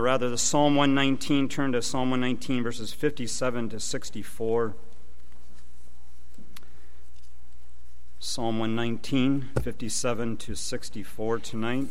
Rather, the Psalm 119, turn to Psalm 119, verses 57 to 64. Psalm 119, 57 to 64 tonight.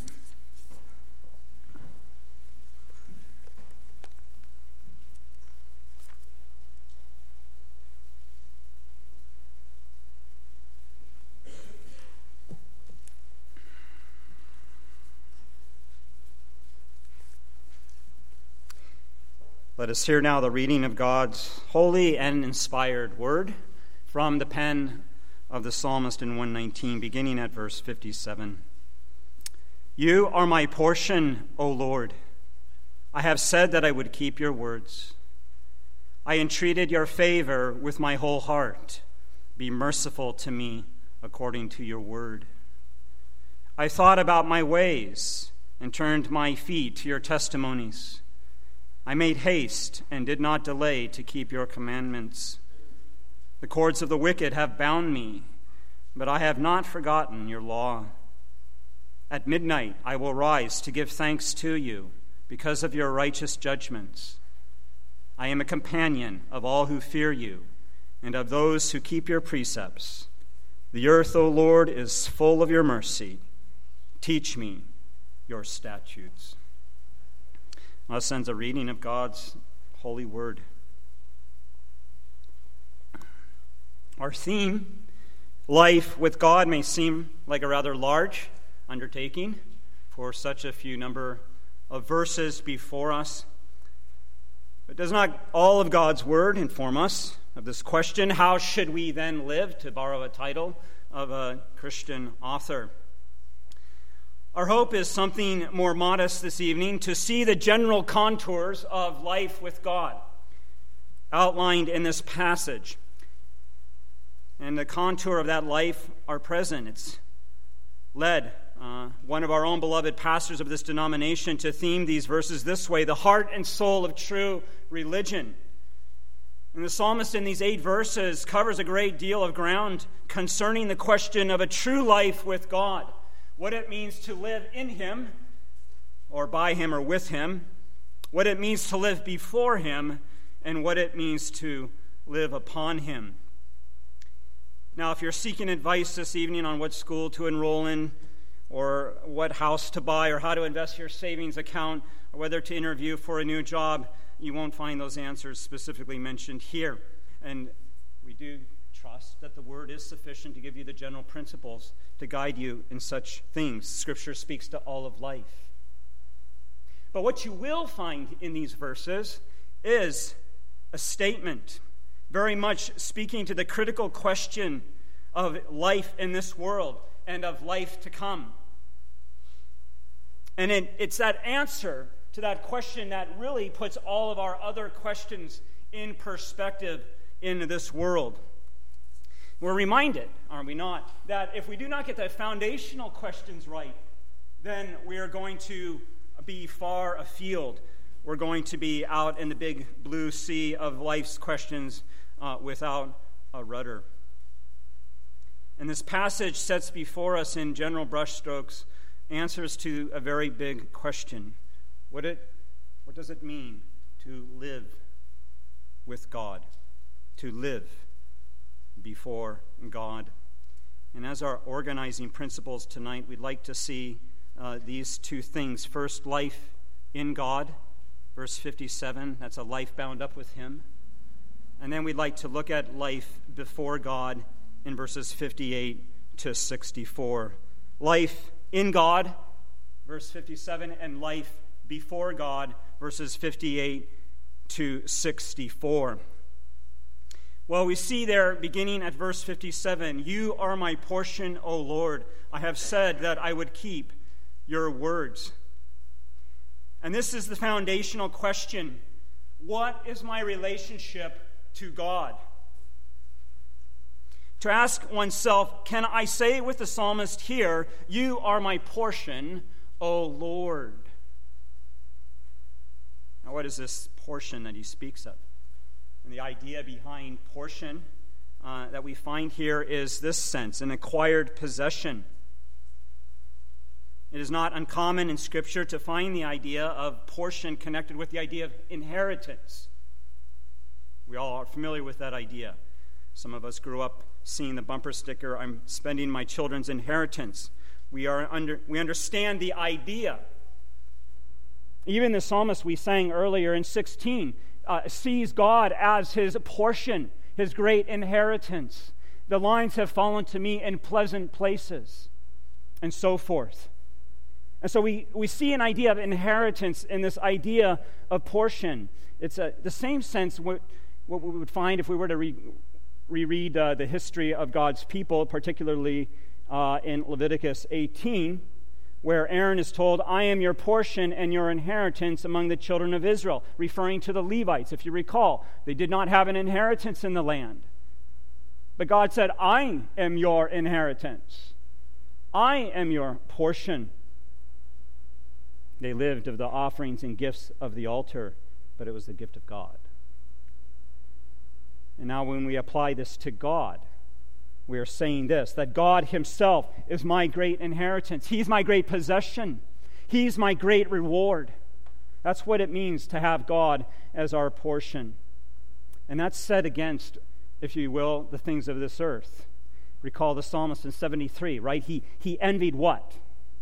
Let us hear now the reading of God's holy and inspired word from the pen of the psalmist in 119, beginning at verse 57. You are my portion, O Lord. I have said that I would keep your words. I entreated your favor with my whole heart. Be merciful to me according to your word. I thought about my ways and turned my feet to your testimonies. I made haste and did not delay to keep your commandments. The cords of the wicked have bound me, but I have not forgotten your law. At midnight I will rise to give thanks to you because of your righteous judgments. I am a companion of all who fear you and of those who keep your precepts. The earth, O Lord, is full of your mercy. Teach me your statutes. Thus ends a reading of God's holy word. Our theme, life with God, may seem like a rather large undertaking for such a few number of verses before us. But does not all of God's word inform us of this question, how should we then live, to borrow a title of a Christian author? Our hope is something more modest this evening, to see the general contours of life with God outlined in this passage. And the contour of that life are present. It's led one of our own beloved pastors of this denomination to theme these verses this way: the heart and soul of true religion. And the psalmist in these 8 verses covers a great deal of ground concerning the question of a true life with God. What it means to live in him, or by him, or with him, what it means to live before him, and what it means to live upon him. Now, if you're seeking advice this evening on what school to enroll in, or what house to buy, or how to invest your savings account, or whether to interview for a new job, you won't find those answers specifically mentioned here. And we do trust that the word is sufficient to give you the general principles to guide you in such things. Scripture speaks to all of life. But what you will find in these verses is a statement very much speaking to the critical question of life in this world and of life to come. And it's that answer to that question that really puts all of our other questions in perspective in this world. We're reminded, are we not, that if we do not get the foundational questions right, then we are going to be far afield. We're going to be out in the big blue sea of life's questions without a rudder. And this passage sets before us in general brushstrokes answers to a very big question. What does it mean to live with God, to live before God? And as our organizing principles tonight, we'd like to see these 2 things. First, life in God, verse 57. That's a life bound up with him. And then we'd like to look at life before God in verses 58 to 64. Life in God, verse 57, and life before God, verses 58 to 64. Well, we see there, beginning at verse 57, you are my portion, O Lord. I have said that I would keep your words. And this is the foundational question. What is my relationship to God? To ask oneself, can I say with the psalmist here, you are my portion, O Lord? Now, what is this portion that he speaks of? And the idea behind portion that we find here is this sense, an acquired possession. It is not uncommon in Scripture to find the idea of portion connected with the idea of inheritance. We all are familiar with that idea. Some of us grew up seeing the bumper sticker, "I'm spending my children's inheritance." We understand the idea. Even the psalmist we sang earlier in 16 sees God as his portion, his great inheritance. The lines have fallen to me in pleasant places, and so forth. And so we see an idea of inheritance in this idea of portion. It's the same sense what we would find if we were to reread the history of God's people, particularly in Leviticus 18, where Aaron is told, "I am your portion and your inheritance among the children of Israel," referring to the Levites. If you recall, they did not have an inheritance in the land. But God said, "I am your inheritance. I am your portion." They lived of the offerings and gifts of the altar, but it was the gift of God. And now when we apply this to God, we are saying this, that God himself is my great inheritance. He's my great possession. He's my great reward. That's what it means to have God as our portion. And that's set against, if you will, the things of this earth. Recall the psalmist in 73, right? He envied what?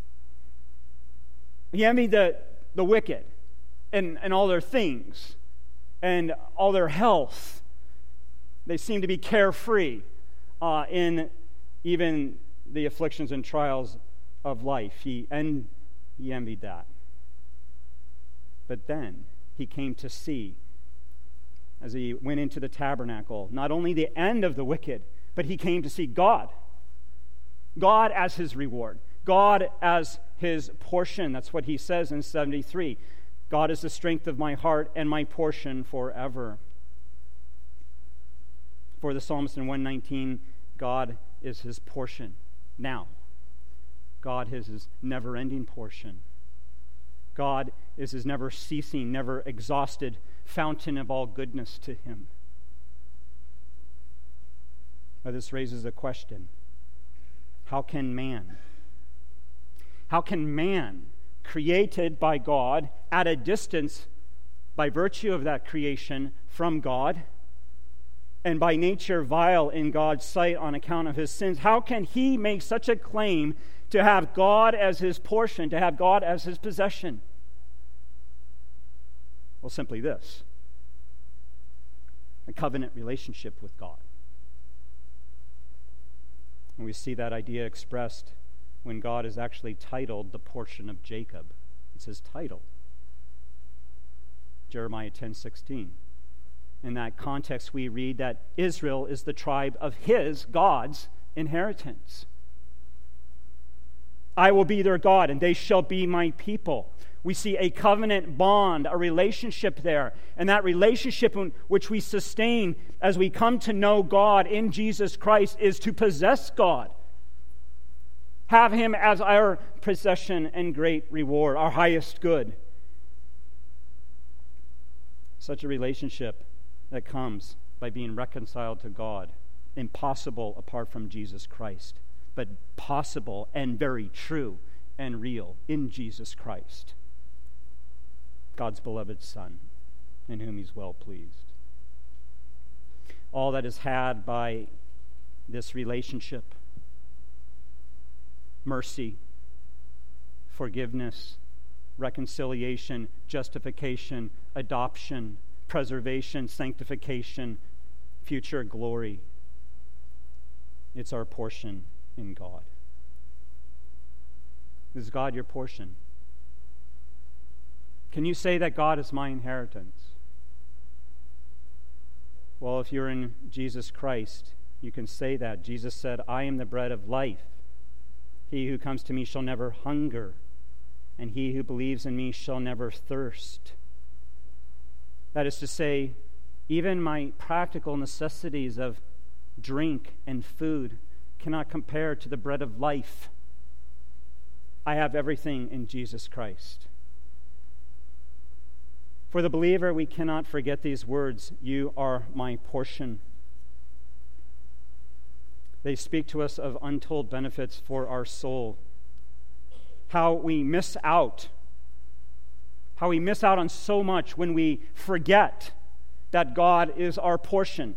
He envied the wicked and all their things and all their health. They seem to be carefree in even the afflictions and trials of life. He envied that. But then he came to see, as he went into the tabernacle, not only the end of the wicked, but he came to see God. God as his reward. God as his portion. That's what he says in 73. God is the strength of my heart and my portion forever. For the psalmist in 119, God is his portion now. God is his never-ending portion. God is his never-ceasing, never-exhausted fountain of all goodness to him. Now this raises a question. How can man, created by God, at a distance by virtue of that creation from God, and by nature vile in God's sight on account of his sins, how can he make such a claim to have God as his portion, to have God as his possession? Well, simply this: a covenant relationship with God. And we see that idea expressed when God is actually titled the portion of Jacob. It's his title. Jeremiah 10:16. In that context, we read that Israel is the tribe of his, God's, inheritance. I will be their God, and they shall be my people. We see a covenant bond, a relationship there. And that relationship which we sustain as we come to know God in Jesus Christ is to possess God. Have him as our possession and great reward, our highest good. Such a relationship that comes by being reconciled to God. Impossible apart from Jesus Christ, but possible and very true and real in Jesus Christ, God's beloved Son, in whom he's well pleased. All that is had by this relationship: mercy, forgiveness, reconciliation, justification, adoption, preservation, sanctification, future glory. It's our portion in God. Is God your portion? Can you say that God is my inheritance? Well, if you're in Jesus Christ, you can say that. Jesus said, "I am the bread of life. He who comes to me shall never hunger, and he who believes in me shall never thirst." That is to say, even my practical necessities of drink and food cannot compare to the bread of life. I have everything in Jesus Christ. For the believer, we cannot forget these words: "You are my portion." They speak to us of untold benefits for our soul. how we miss out. How we miss out on so much when we forget that God is our portion.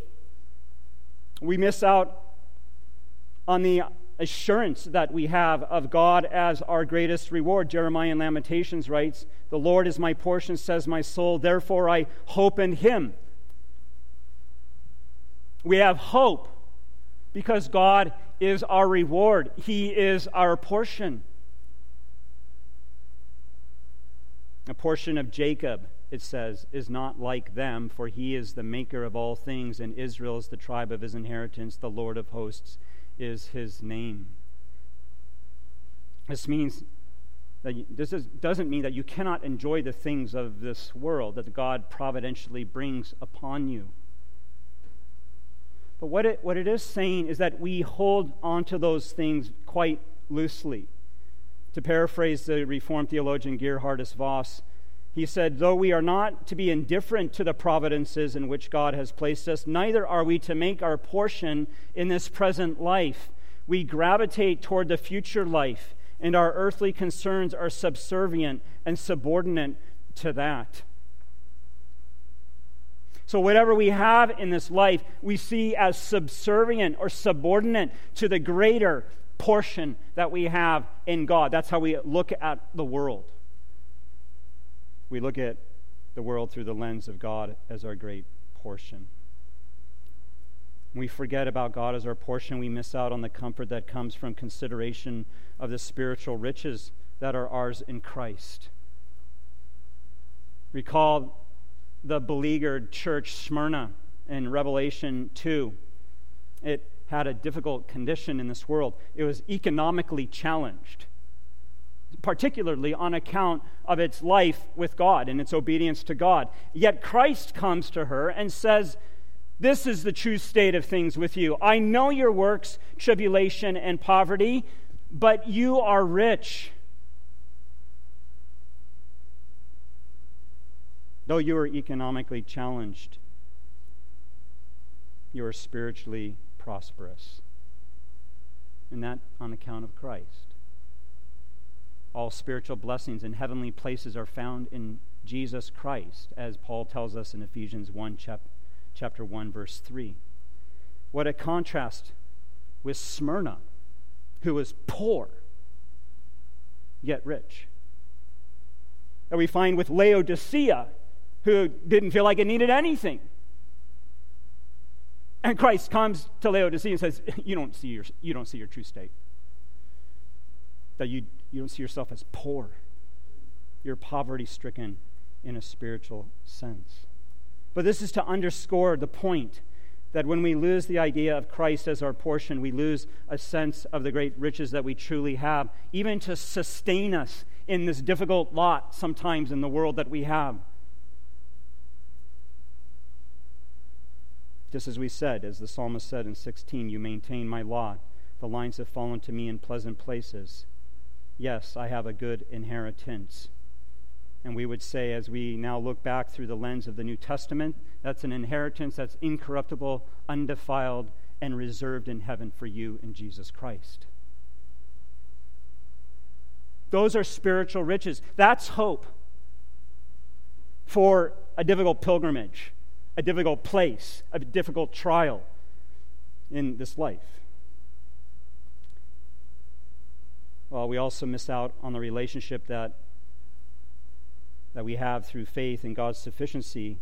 We miss out on the assurance that we have of God as our greatest reward. Jeremiah in Lamentations writes, "The Lord is my portion, says my soul, therefore I hope in him." We have hope because God is our reward. He is our portion. A portion of Jacob, it says, is not like them, for he is the maker of all things, and Israel is the tribe of his inheritance. The Lord of hosts is his name. This means that doesn't mean that you cannot enjoy the things of this world that God providentially brings upon you. But what it is saying is that we hold on to those things quite loosely. To paraphrase the Reformed theologian Geerhardus Voss, he said, "Though we are not to be indifferent to the providences in which God has placed us, neither are we to make our portion in this present life. We gravitate toward the future life, and our earthly concerns are subservient and subordinate to that." So whatever we have in this life, we see as subservient or subordinate to the greater portion that we have in God. That's how we look at the world. We look at the world through the lens of God as our great portion. When we forget about God as our portion, we miss out on the comfort that comes from consideration of the spiritual riches that are ours in Christ. Recall the beleaguered church Smyrna in Revelation 2. It had a difficult condition in this world. It was economically challenged, particularly on account of its life with God and its obedience to God. Yet Christ comes to her and says, "This is the true state of things with you. I know your works, tribulation, and poverty, but you are rich. Though you are economically challenged, you are spiritually prosperous. And that on account of Christ. All spiritual blessings in heavenly places are found in Jesus Christ, as Paul tells us in Ephesians 1, chapter 1, verse 3. What a contrast with Smyrna, who was poor, yet rich. That we find with Laodicea, who didn't feel like it needed anything. And Christ comes to Laodicea and says, you don't see your true state. That you don't see yourself as poor. You're poverty-stricken in a spiritual sense. But this is to underscore the point that when we lose the idea of Christ as our portion, we lose a sense of the great riches that we truly have, even to sustain us in this difficult lot sometimes in the world that we have. Just as we said, as the psalmist said in 16, "You maintain my lot. The lines have fallen to me in pleasant places. Yes, I have a good inheritance." And we would say, as we now look back through the lens of the New Testament, that's an inheritance that's incorruptible, undefiled, and reserved in heaven for you in Jesus Christ. Those are spiritual riches. That's hope for a difficult pilgrimage, a difficult place, a difficult trial in this life. Well, we also miss out on the relationship that we have through faith in God's sufficiency.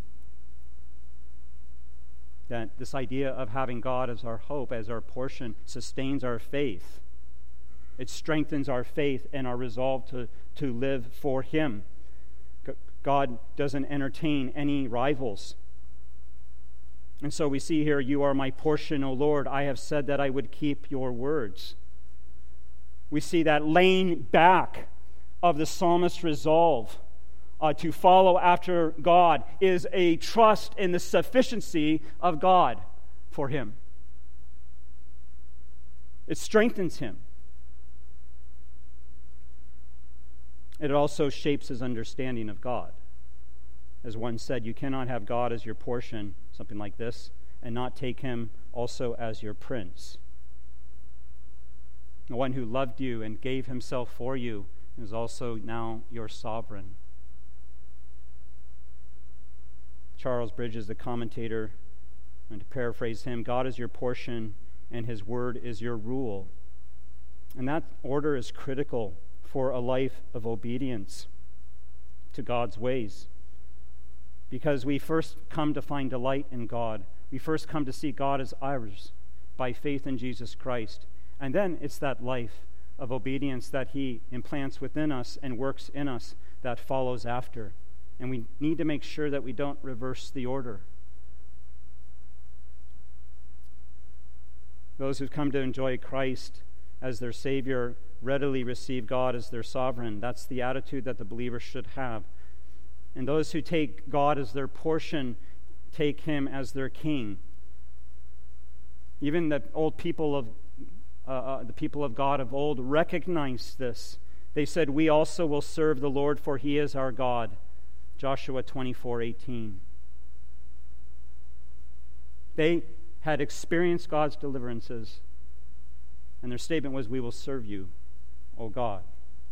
That this idea of having God as our hope, as our portion, sustains our faith. It strengthens our faith and our resolve to live for Him. God doesn't entertain any rivals. And so we see here, "You are my portion, O Lord. I have said that I would keep your words." We see that laying back of the psalmist's resolve to follow after God is a trust in the sufficiency of God for him. It strengthens him. It also shapes his understanding of God. As one said, you cannot have God as your portion, something like this, and not take him also as your prince. the one who loved you and gave himself for you, is also now your sovereign. Charles Bridges, the commentator, and to paraphrase him, God is your portion and his word is your rule. And that order is critical for a life of obedience to God's ways. Because we first come to find delight in God. We first come to see God as ours by faith in Jesus Christ. And then it's that life of obedience that he implants within us and works in us that follows after. And we need to make sure that we don't reverse the order. Those who've come to enjoy Christ as their Savior readily receive God as their sovereign. That's the attitude that the believer should have. And those who take God as their portion take him as their king. Even the old people of the people of God of old recognized this. They said, "We also will serve the Lord, for he is our God." Joshua 24:18. They had experienced God's deliverances, and their statement was, "We will serve you, O God."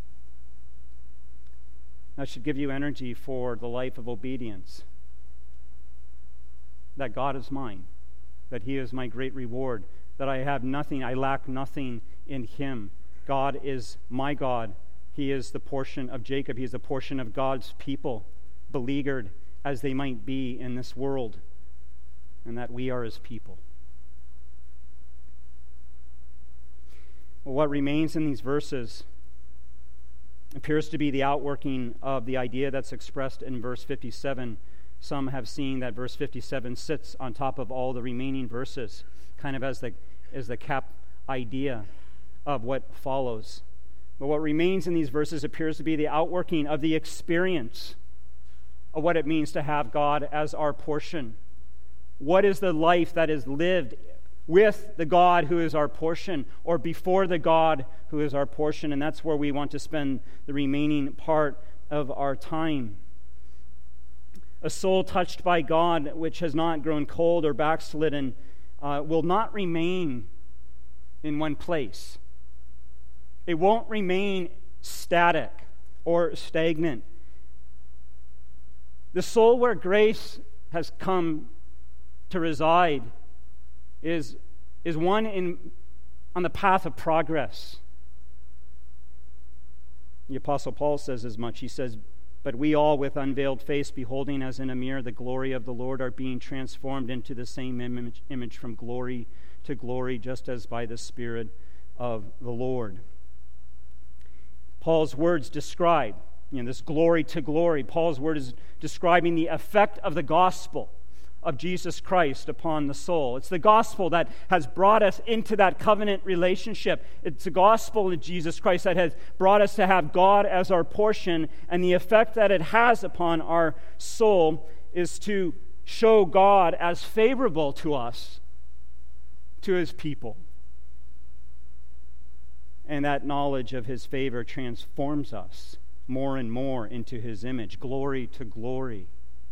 That should give you energy for the life of obedience. That God is mine, that he is my great reward, that I have nothing, I lack nothing in him. God is my God. He is the portion of Jacob. He is the portion of God's people, beleaguered as they might be in this world, and that we are his people. Well, what remains in these verses appears to be the outworking of the idea that's expressed in verse 57. Some have seen that verse 57 sits on top of all the remaining verses, kind of as the cap idea of what follows. But what remains in these verses appears to be the outworking of the experience of what it means to have God as our portion. What is the life that is lived with the God who is our portion, or before the God who is our portion? And that's where we want to spend the remaining part of our time. A soul touched by God, which has not grown cold or backslidden, will not remain in one place. It won't remain static or stagnant. The soul where grace has come to reside is one on the path of progress. The Apostle Paul says as much. He says, "But we all with unveiled face, beholding as in a mirror the glory of the Lord, are being transformed into the same image from glory to glory, just as by the Spirit of the Lord." Paul's words describe this glory to glory. Paul's word is describing the effect of the gospel of Jesus Christ upon the soul. It's the gospel that has brought us into that covenant relationship. It's the gospel of Jesus Christ that has brought us to have God as our portion, and the effect that it has upon our soul is to show God as favorable to us, to his people. And that knowledge of his favor transforms us more and more into his image, glory to glory.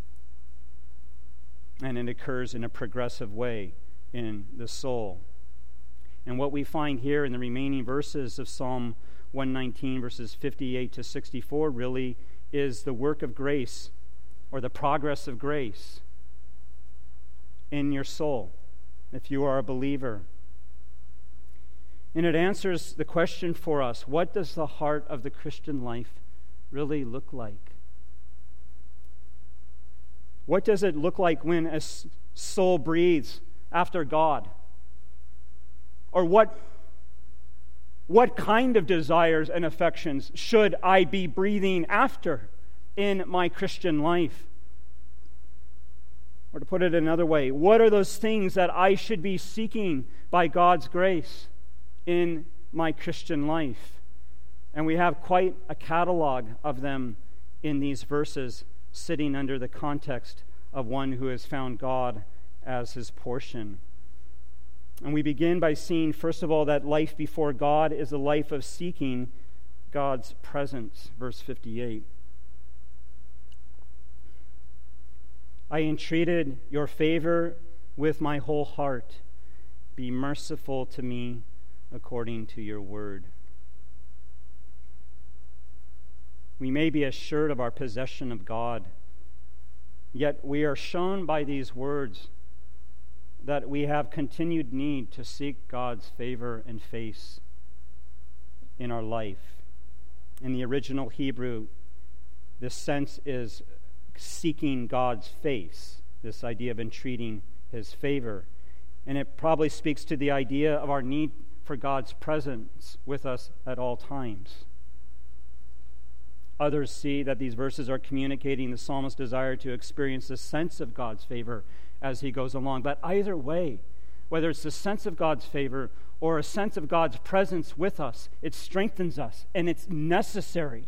And it occurs in a progressive way in the soul. And what we find here in the remaining verses of Psalm 119, verses 58 to 64, really is the work of grace, or the progress of grace in your soul, if you are a believer. And it answers the question for us, what does the heart of the Christian life really look like? What does it look like when a soul breathes after God? Or what kind of desires and affections should I be breathing after in my Christian life? Or to put it another way, what are those things that I should be seeking by God's grace in my Christian life? And we have quite a catalog of them in these verses, sitting under the context of one who has found God as his portion. And we begin by seeing, first of all, that life before God is a life of seeking God's presence. Verse 58. I entreated your favor with my whole heart. Be merciful to me, according to your word. We may be assured of our possession of God, yet we are shown by these words that we have continued need to seek God's favor and face in our life. In the original Hebrew, this sense is seeking God's face, this idea of entreating his favor. And it probably speaks to the idea of our need for God's presence with us at all times. Others see that these verses are communicating the psalmist's desire to experience the sense of God's favor as he goes along. But either way, whether it's the sense of God's favor or a sense of God's presence with us, it strengthens us, and it's necessary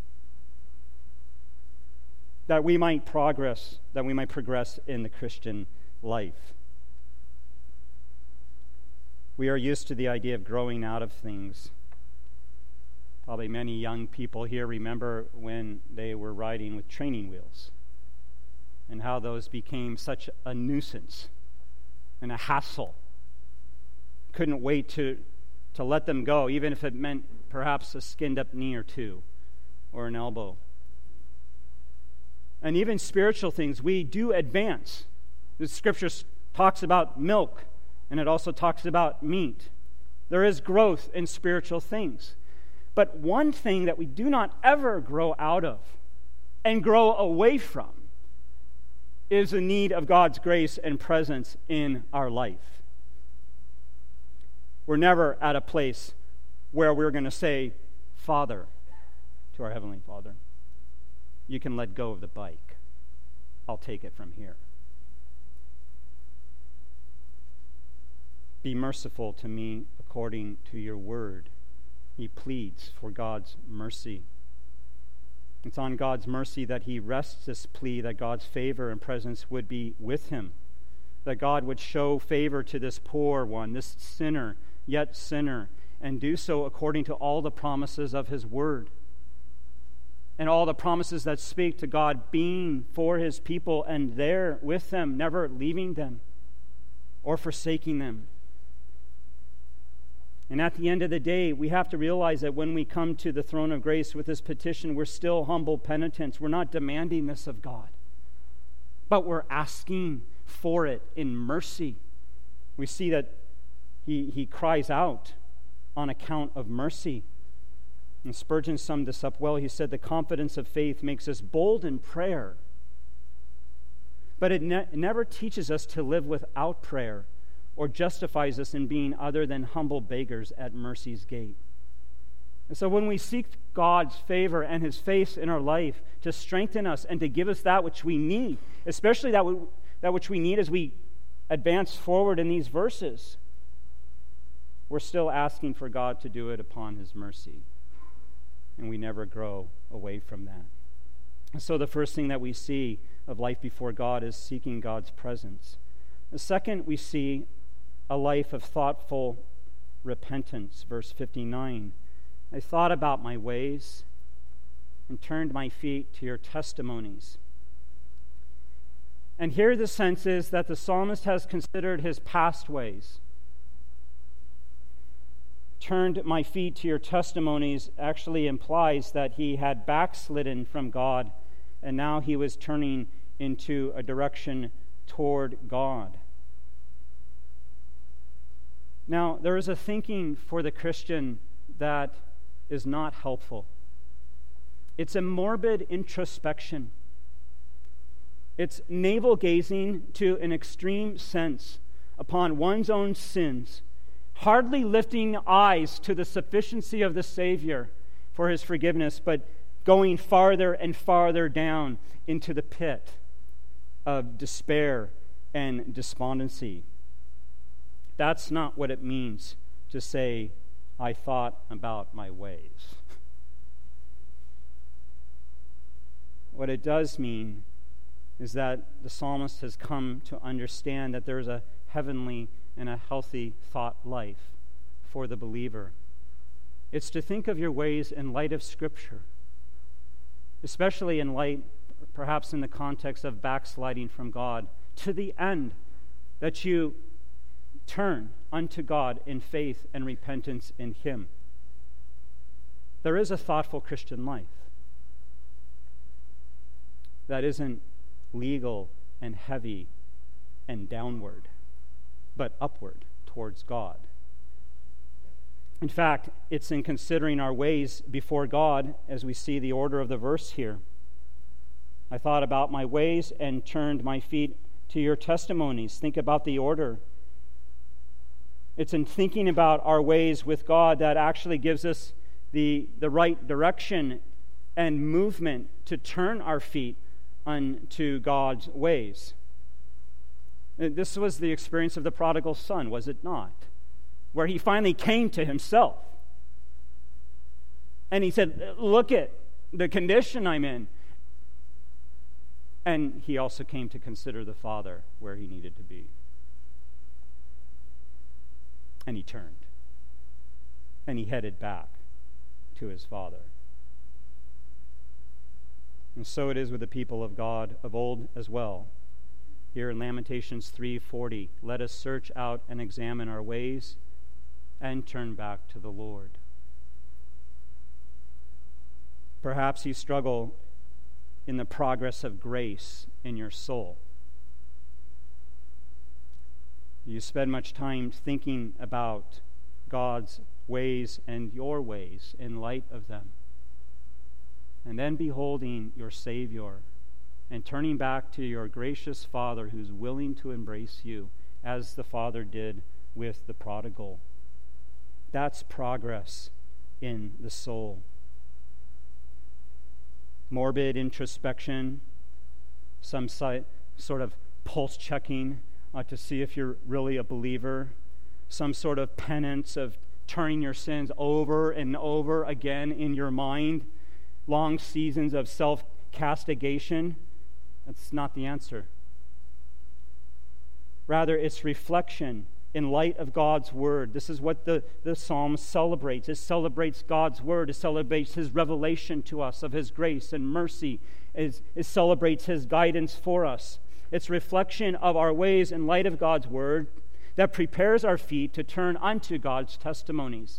that we might progress in the Christian life. We are used to the idea of growing out of things. Probably many young people here remember when they were riding with training wheels and how those became such a nuisance and a hassle. Couldn't wait to let them go, even if it meant perhaps a skinned-up knee or two or an elbow. And even spiritual things, we do advance. The Scripture talks about milk, and it also talks about meat. There is growth in spiritual things. But one thing that we do not ever grow out of and grow away from is the need of God's grace and presence in our life. We're never at a place where we're going to say, Father, to our Heavenly Father, you can let go of the bike. I'll take it from here. Be merciful to me according to your word. He pleads for God's mercy. It's on God's mercy that he rests this plea that God's favor and presence would be with him, that God would show favor to this poor one, this sinner, yet sinner, and do so according to all the promises of his word and all the promises that speak to God being for his people and there with them, never leaving them or forsaking them. And at the end of the day, we have to realize that when we come to the throne of grace with this petition, we're still humble penitents. We're not demanding this of God, but we're asking for it in mercy. We see that he cries out on account of mercy. And Spurgeon summed this up well. He said, the confidence of faith makes us bold in prayer, but it never teaches us to live without prayer or justifies us in being other than humble beggars at mercy's gate. And so when we seek God's favor and his face in our life to strengthen us and to give us that which we need, especially that which we need as we advance forward in these verses, we're still asking for God to do it upon his mercy. And we never grow away from that. And so the first thing that we see of life before God is seeking God's presence. The second, we see a life of thoughtful repentance. Verse 59, I thought about my ways and turned my feet to your testimonies. And here the sense is that the psalmist has considered his past ways. Turned my feet to your testimonies actually implies that he had backslidden from God, and now he was turning into a direction toward God. Now, there is a thinking for the Christian that is not helpful. It's a morbid introspection. It's navel-gazing to an extreme sense upon one's own sins, hardly lifting eyes to the sufficiency of the Savior for his forgiveness, but going farther and farther down into the pit of despair and despondency. That's not what it means to say, I thought about my ways. What it does mean is that the psalmist has come to understand that there is a heavenly and a healthy thought life for the believer. It's to think of your ways in light of Scripture, especially in light, perhaps in the context of backsliding from God, to the end that you turn unto God in faith and repentance in Him. There is a thoughtful Christian life that isn't legal and heavy and downward, but upward towards God. In fact, it's in considering our ways before God as we see the order of the verse here. I thought about my ways and turned my feet to your testimonies. Think about the order. It's in thinking about our ways with God that actually gives us the right direction and movement to turn our feet unto God's ways. This was the experience of the prodigal son, was it not? Where he finally came to himself. And he said, look at the condition I'm in. And he also came to consider the Father where he needed to be. And he turned. And he headed back to his Father. And so it is with the people of God of old as well. Here in Lamentations 3:40, let us search out and examine our ways and turn back to the Lord. Perhaps you struggle in the progress of grace in your soul. You spend much time thinking about God's ways and your ways in light of them. And then beholding your Savior and turning back to your gracious Father who's willing to embrace you as the Father did with the prodigal. That's progress in the soul. Morbid introspection, some sort of pulse checking to see if you're really a believer, some sort of penance of turning your sins over and over again in your mind, long seasons of self-castigation. That's not the answer. Rather, it's reflection in light of God's Word. This is what the Psalm celebrates. It celebrates God's Word. It celebrates His revelation to us of His grace and mercy. It celebrates His guidance for us. It's reflection of our ways in light of God's Word that prepares our feet to turn unto God's testimonies.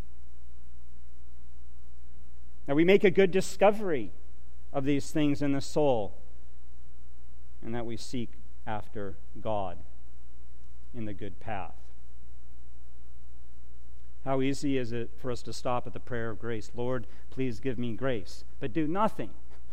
Now, we make a good discovery of these things in the soul, and that we seek after God in the good path. How easy is it for us to stop at the prayer of grace? Lord, please give me grace, but do nothing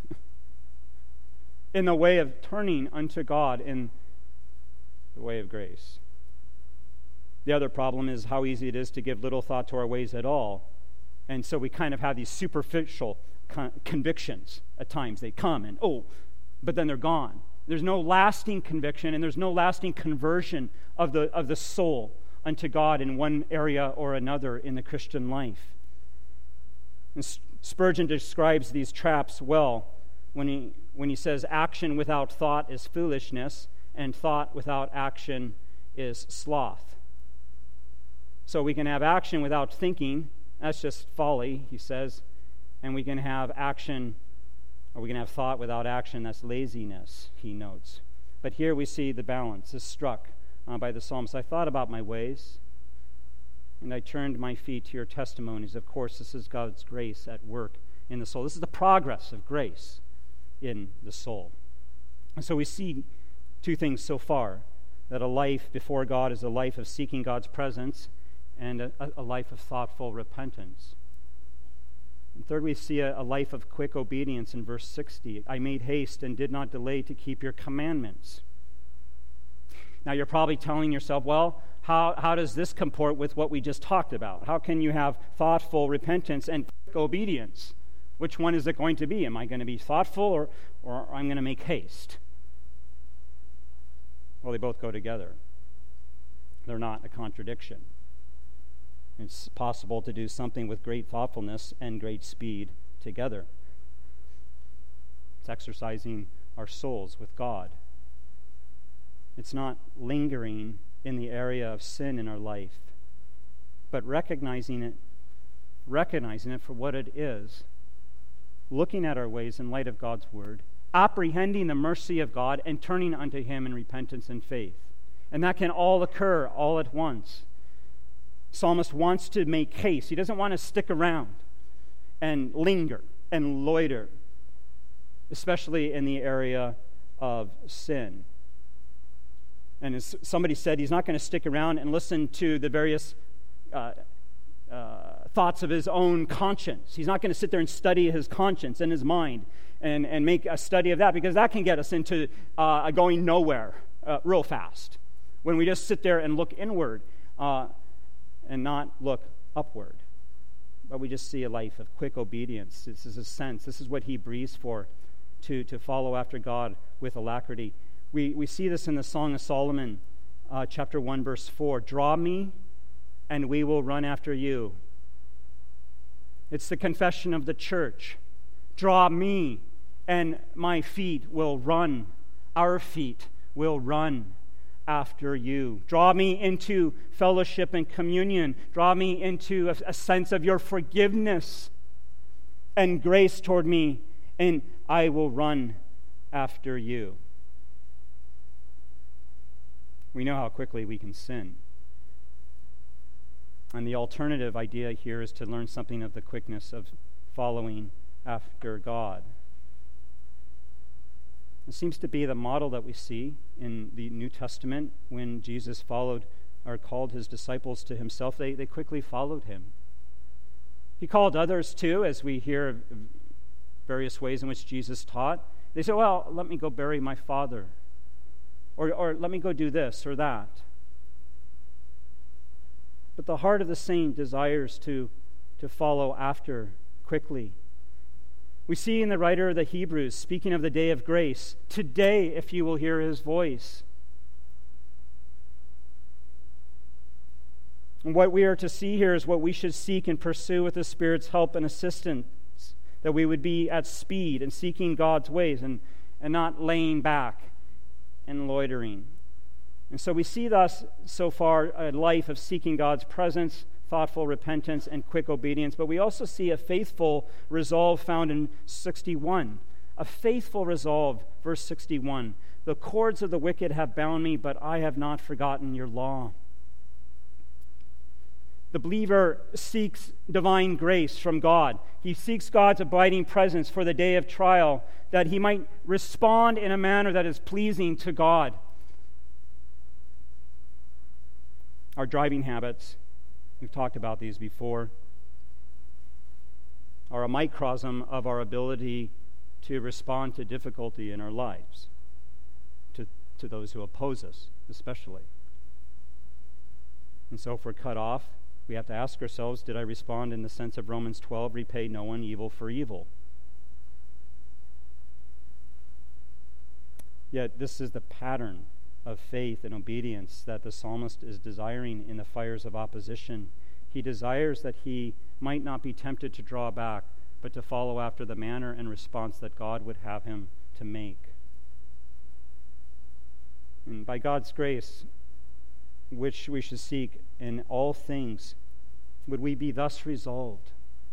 in the way of turning unto God in the way of grace. The other problem is how easy it is to give little thought to our ways at all. And so we kind of have these superficial convictions at times. They come and, but then they're gone. There's no lasting conviction and there's no lasting conversion of the soul unto God in one area or another in the Christian life. And Spurgeon describes these traps well when he says action without thought is foolishness and thought without action is sloth. So we can have action without thinking. That's just folly, he says. And we can have action, or we can have thought without action. That's laziness, he notes. But here we see the balance is struck by the psalmist. I thought about my ways, and I turned my feet to your testimonies. Of course, this is God's grace at work in the soul. This is the progress of grace in the soul. And so we see two things so far, that a life before God is a life of seeking God's presence and a life of thoughtful repentance. And third, we see a life of quick obedience in verse 60. I made haste and did not delay to keep your commandments. Now you're probably telling yourself, well, how does this comport with what we just talked about? How can you have thoughtful repentance and quick obedience? Which one is it going to be? Am I going to be thoughtful or I'm going to make haste? Well, they both go together. They're not a contradiction. It's possible to do something with great thoughtfulness and great speed together. It's exercising our souls with God. It's not lingering in the area of sin in our life, but recognizing it for what it is, looking at our ways in light of God's Word, apprehending the mercy of God, and turning unto Him in repentance and faith. And that can all occur all at once. Psalmist wants to make haste. He doesn't want to stick around and linger and loiter, especially in the area of sin. And as somebody said, he's not going to stick around and listen to the various thoughts of his own conscience. He's not going to sit there and study his conscience and his mind and make a study of that, because that can get us into going nowhere real fast when we just sit there and look inward and not look upward. But we just see a life of quick obedience. This is a sense. This is what he breathes for, to follow after God with alacrity. We see this in the Song of Solomon, chapter 1, verse 4. Draw me, and we will run after you. It's the confession of the church. Draw me, and my feet will run. Our feet will run after you. Draw me into fellowship and communion. Draw me into a sense of your forgiveness and grace toward me, and I will run after you. We know how quickly we can sin. And the alternative idea here is to learn something of the quickness of following after God. It seems to be the model that we see in the New Testament when Jesus followed or called his disciples to himself. They quickly followed him. He called others too, as we hear of various ways in which Jesus taught. They said, well, let me go bury my father. Or let me go do this or that. But the heart of the saint desires to follow after quickly. We see in the writer of the Hebrews, speaking of the day of grace, today, if you will hear his voice. And what we are to see here is what we should seek and pursue with the Spirit's help and assistance, that we would be at speed and seeking God's ways and not laying back and loitering. And so we see thus so far a life of seeking God's presence, thoughtful repentance, and quick obedience. But we also see a faithful resolve found in 61. A faithful resolve, verse 61. The cords of the wicked have bound me, but I have not forgotten your law. The believer seeks divine grace from God. He seeks God's abiding presence for the day of trial, that he might respond in a manner that is pleasing to God. Our driving habits, we've talked about these before, are a microcosm of our ability to respond to difficulty in our lives, to those who oppose us especially. And so if we're cut off, we have to ask ourselves, did I respond in the sense of Romans 12, repay no one evil for evil? Yet this is the pattern of faith and obedience that the psalmist is desiring in the fires of opposition. He desires that he might not be tempted to draw back, but to follow after the manner and response that God would have him to make. And by God's grace, which we should seek in all things, would we be thus resolved?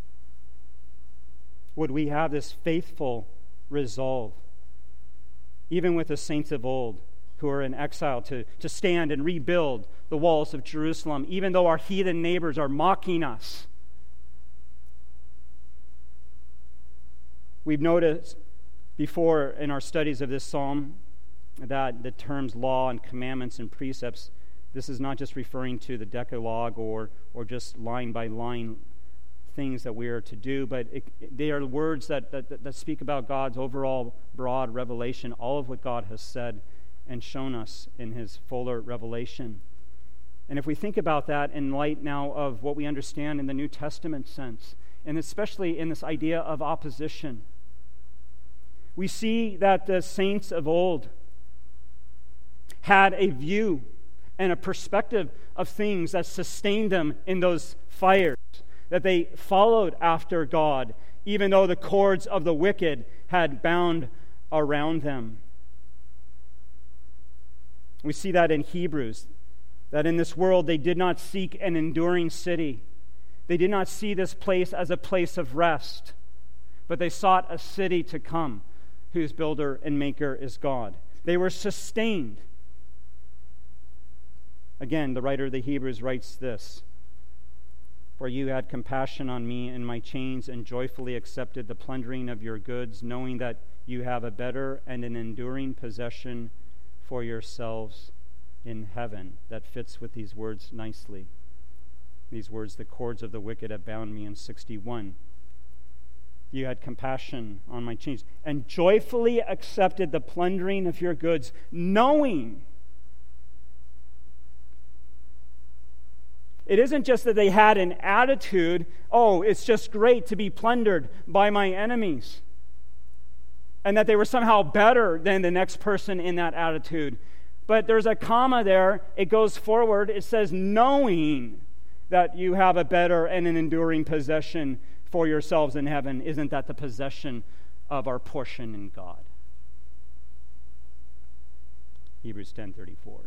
Would we have this faithful resolve, even with the saints of old who are in exile, to stand and rebuild the walls of Jerusalem, even though our heathen neighbors are mocking us? We've noticed before in our studies of this psalm that the terms law and commandments and precepts, this is not just referring to the Decalogue or just line by line things that we are to do, but they are words that speak about God's overall broad revelation, all of what God has said and shown us in his fuller revelation. And if we think about that in light now of what we understand in the New Testament sense, and especially in this idea of opposition, we see that the saints of old had a view and a perspective of things that sustained them in those fires, that they followed after God, even though the cords of the wicked had bound around them. We see that in Hebrews, that in this world they did not seek an enduring city. They did not see this place as a place of rest, but they sought a city to come, whose builder and maker is God. They were sustained Again, the writer of the Hebrews writes this: "For you had compassion on me in my chains and joyfully accepted the plundering of your goods, knowing that you have a better and an enduring possession for yourselves in heaven." That fits with these words nicely. These words, "The cords of the wicked have bound me," in 61. You had compassion on my chains and joyfully accepted the plundering of your goods, knowing. It isn't just that they had an attitude, "Oh, it's just great to be plundered by my enemies," and that they were somehow better than the next person in that attitude. But there's a comma there. It goes forward. It says, "knowing that you have a better and an enduring possession for yourselves in heaven." Isn't that the possession of our portion in God? Hebrews 10:34.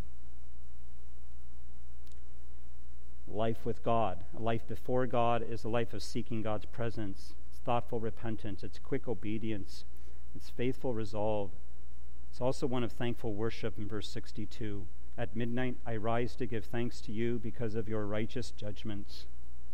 Life with God, a life before God, is a life of seeking God's presence. It's thoughtful repentance. It's quick obedience. It's faithful resolve. It's also one of thankful worship in verse 62. "At midnight I rise to give thanks to you because of your righteous judgments."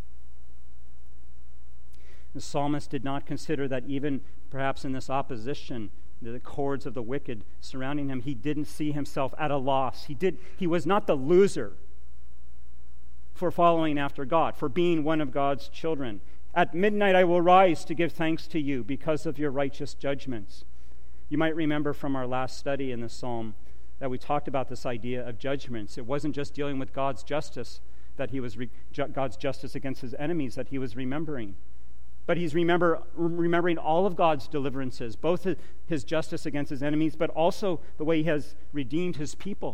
The psalmist did not consider that even perhaps in this opposition, the cords of the wicked surrounding him, he didn't see himself at a loss. He was not the loser for following after God, for being one of God's children. "At midnight I will rise to give thanks to you because of your righteous judgments." You might remember from our last study in the psalm that we talked about this idea of judgments. It wasn't just dealing with God's justice, that he was God's justice against his enemies that he was remembering. But he's remembering all of God's deliverances, both his justice against his enemies, but also the way he has redeemed his people.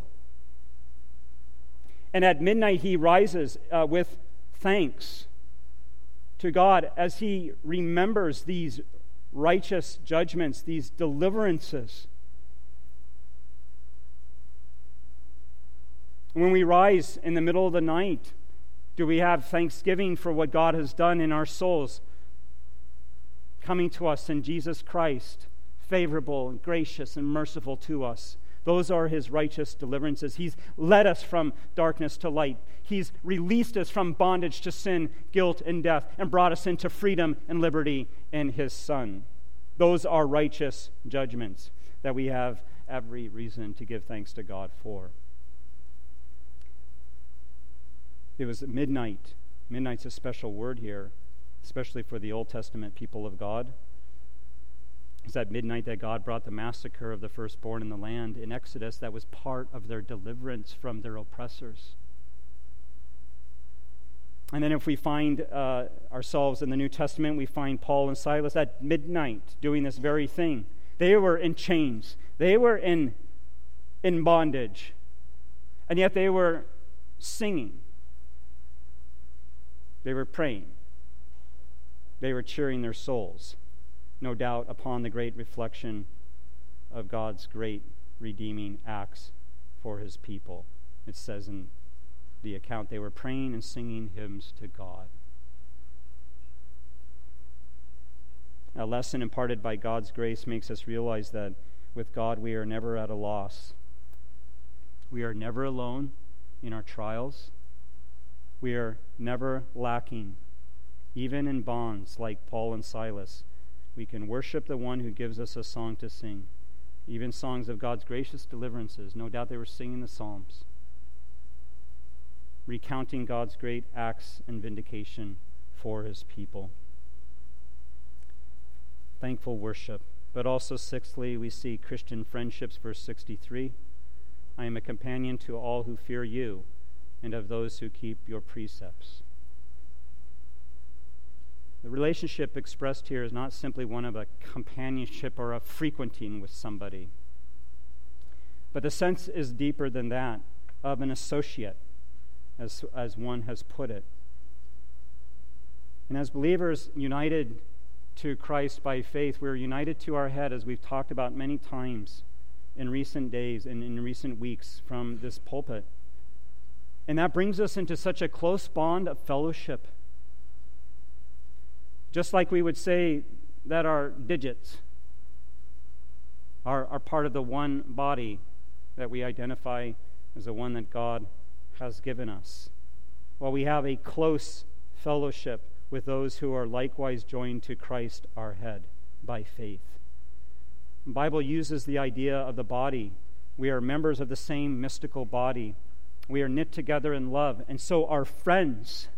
And at midnight he rises with thanks to God as he remembers these righteous judgments, these deliverances. When we rise in the middle of the night, do we have thanksgiving for what God has done in our souls, coming to us in Jesus Christ, favorable and gracious and merciful to us? Those are his righteous deliverances. He's led us from darkness to light. He's released us from bondage to sin, guilt, and death, and brought us into freedom and liberty in his Son. Those are righteous judgments that we have every reason to give thanks to God for. It was midnight. Midnight's a special word here, especially for the Old Testament people of God. It's at midnight that God brought the massacre of the firstborn in the land in Exodus. That was part of their deliverance from their oppressors. And then if we find ourselves in the New Testament, we find Paul and Silas at midnight doing this very thing. They were in chains. They were in bondage. And yet they were singing. They were praying. They were cheering their souls, no doubt upon the great reflection of God's great redeeming acts for his people. It says in the account they were praying and singing hymns to God. A lesson imparted by God's grace makes us realize that with God we are never at a loss. We are never alone in our trials. We are never lacking. Even in bonds like Paul and Silas, we can worship the one who gives us a song to sing. Even songs of God's gracious deliverances. No doubt they were singing the Psalms, recounting God's great acts and vindication for his people. Thankful worship. But also, sixthly, we see Christian friendships, verse 63. "I am a companion to all who fear you, and of those who keep your precepts." The relationship expressed here is not simply one of a companionship or a frequenting with somebody, but the sense is deeper than that, of an associate, as one has put it. And as believers united to Christ by faith, we're united to our head, as we've talked about many times in recent days and in recent weeks from this pulpit. And that brings us into such a close bond of fellowship. Just like we would say that our digits are part of the one body that we identify as the one that God has given us, while we have a close fellowship with those who are likewise joined to Christ our head by faith. The Bible uses the idea of the body. We are members of the same mystical body. We are knit together in love, and so our friends,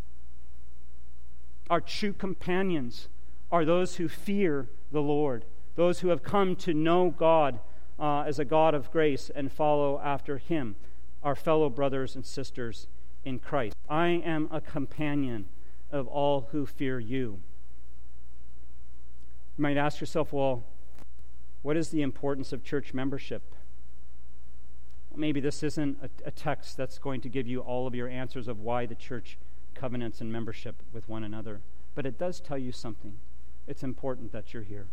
our true companions, are those who fear the Lord, those who have come to know God as a God of grace and follow after Him, our fellow brothers and sisters in Christ. I am a companion of all who fear you. You might ask yourself, well, what is the importance of church membership? Well, maybe this isn't a text that's going to give you all of your answers of why the church covenants and membership with one another, but it does tell you something. It's important that you're here.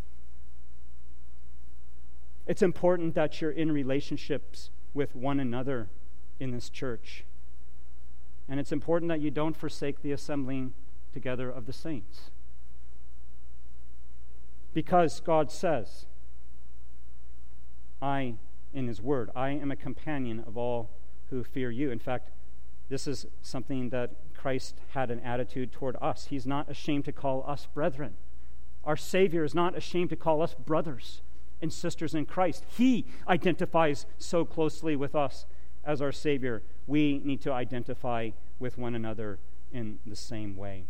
It's important that you're in relationships with one another in this church. And it's important that you don't forsake the assembling together of the saints. Because God says, in His Word, I am a companion of all who fear you. In fact, this is something that Christ had an attitude toward us. He's not ashamed to call us brethren. Our Savior is not ashamed to call us brothers and sisters in Christ. He identifies so closely with us as our Savior. We need to identify with one another in the same way.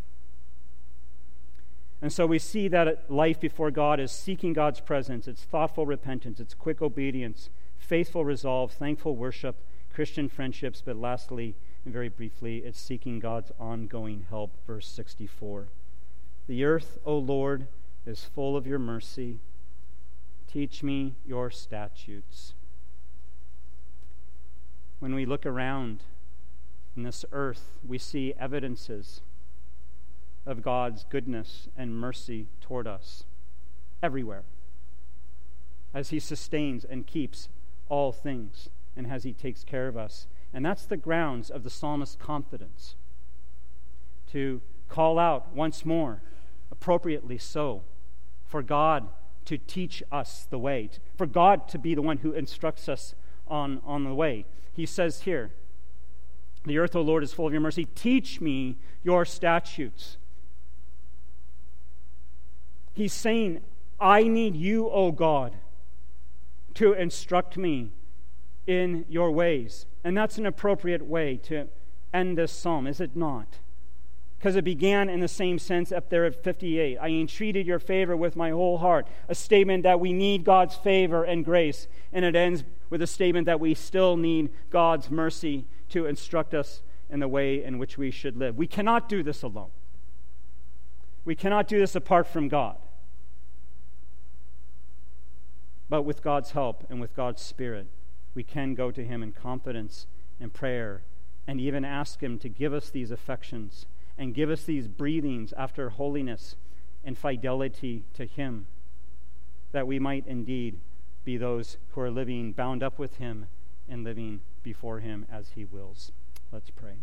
And so we see that life before God is seeking God's presence, it's thoughtful repentance, it's quick obedience, faithful resolve, thankful worship, Christian friendships, but lastly, and very briefly, it's seeking God's ongoing help. Verse 64. The earth, O Lord, is full of your mercy. Teach me your statutes. When we look around in this earth, we see evidences of God's goodness and mercy toward us everywhere, as He sustains and keeps all things, and as He takes care of us. And that's the grounds of the psalmist's confidence, to call out once more, appropriately so, for God to teach us the way, for God to be the one who instructs us on the way. He says here, the earth, O Lord, is full of your mercy. Teach me your statutes. He's saying, I need you, O God, to instruct me in your ways. And that's an appropriate way to end this psalm, is it not? Because it began in the same sense up there at 58. I entreated your favor with my whole heart. A statement that we need God's favor and grace. And it ends with a statement that we still need God's mercy to instruct us in the way in which we should live. We cannot do this alone. We cannot do this apart from God. But with God's help and with God's Spirit, we can go to Him in confidence and prayer and even ask Him to give us these affections and give us these breathings after holiness and fidelity to Him, that we might indeed be those who are living bound up with Him and living before Him as He wills. Let's pray.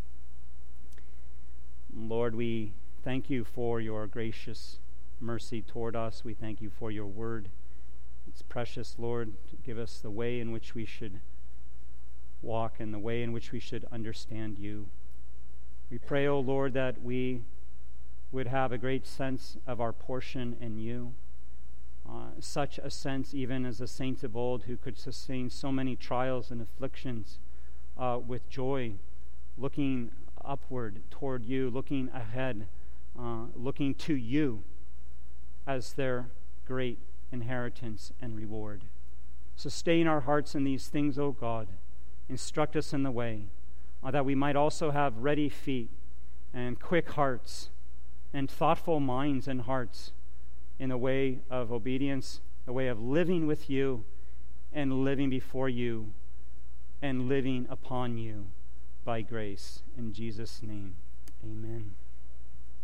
Lord, we thank you for your gracious mercy toward us. We thank you for your word. It's precious, Lord, to give us the way in which we should walk and the way in which we should understand you. We pray, O Lord, that we would have a great sense of our portion in you, such a sense even as the saints of old who could sustain so many trials and afflictions with joy, looking upward toward you, looking ahead, looking to you as their great inheritance and reward. Sustain our hearts in these things, O God. Instruct us in the way, that we might also have ready feet and quick hearts and thoughtful minds and hearts in the way of obedience, the way of living with you and living before you and living upon you by grace. In Jesus' name, amen.